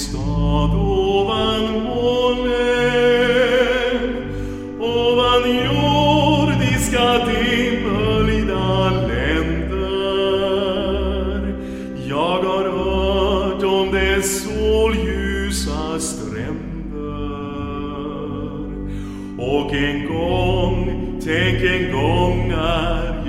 stad ovan molnen, ovan jordiska dimböljda länder. Jag har hört om dess solljusa stränder. Och en gång, tänk en gång när